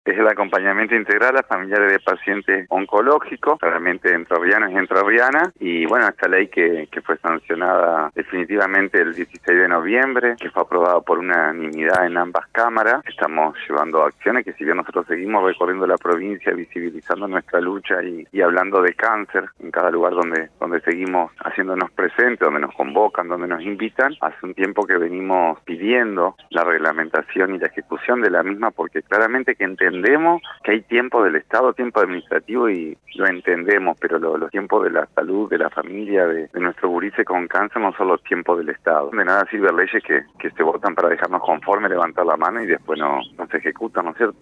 Es el acompañamiento integral a familiares de pacientes oncológicos, realmente entrerrianos y entrerrianas, y bueno, esta ley que fue sancionada definitivamente el 16 de noviembre, que fue aprobada por unanimidad en ambas cámaras. Estamos llevando acciones que, si bien nosotros seguimos recorriendo la provincia, visibilizando nuestra lucha y hablando de cáncer en cada lugar donde seguimos haciéndonos presentes, donde nos convocan, donde nos invitan, hace un tiempo que venimos pidiendo la reglamentación y la ejecución de la misma, porque claramente que entendemos que hay tiempo del Estado, tiempo administrativo, y lo entendemos, pero los tiempos de la salud, de la familia, de nuestro gurice con cáncer no son los tiempos del Estado. De nada sirve leyes que se votan para dejarnos conforme, levantar la mano y después no se ejecutan, ¿no es cierto?